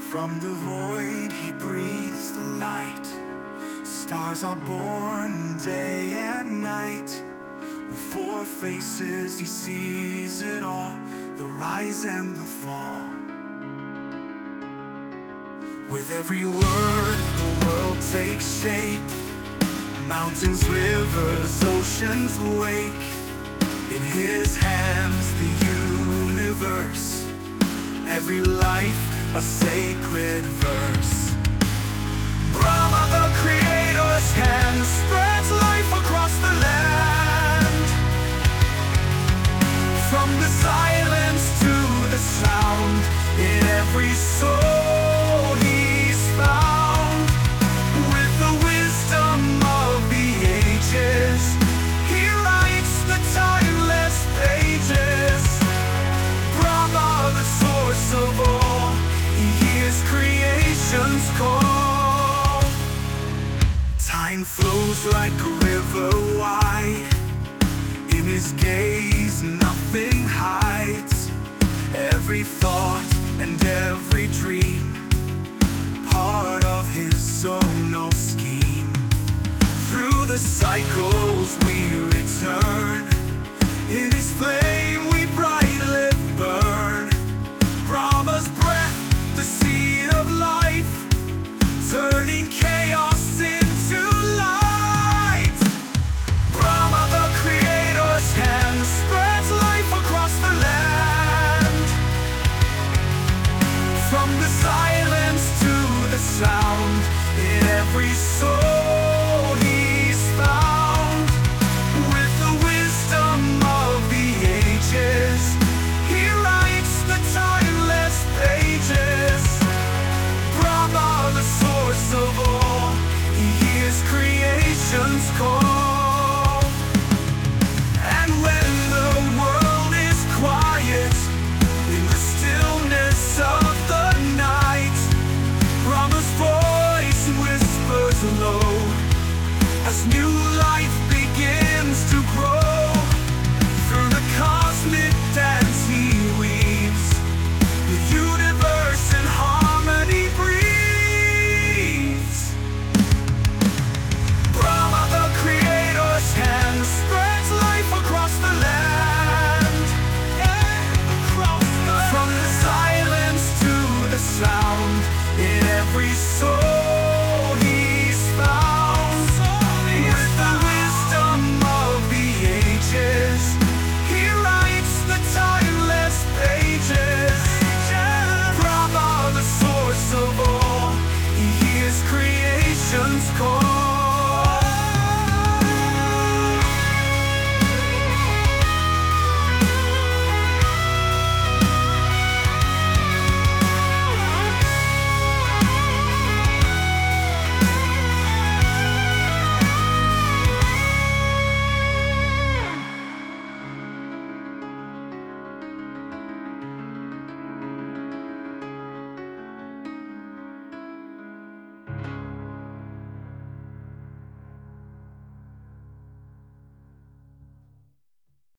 From the void he breathes the light. Stars are born day and night. With four faces he sees it all, the rise and the fall. With every word the world takes shape. Mountains, rivers, oceans wake. In his hands the universe, every life a sacred verse. Brahma, the creator's hand, spreads life across the land. From the silence to the sound, in every soul he's found. With the wisdom of the ages, he writes the timeless pages. Brahma, the source of all, he hears creation's call. Time flows like a river wide. In his gaze nothing hides. Every thought and every dream, part of his zonal scheme. Through the cycles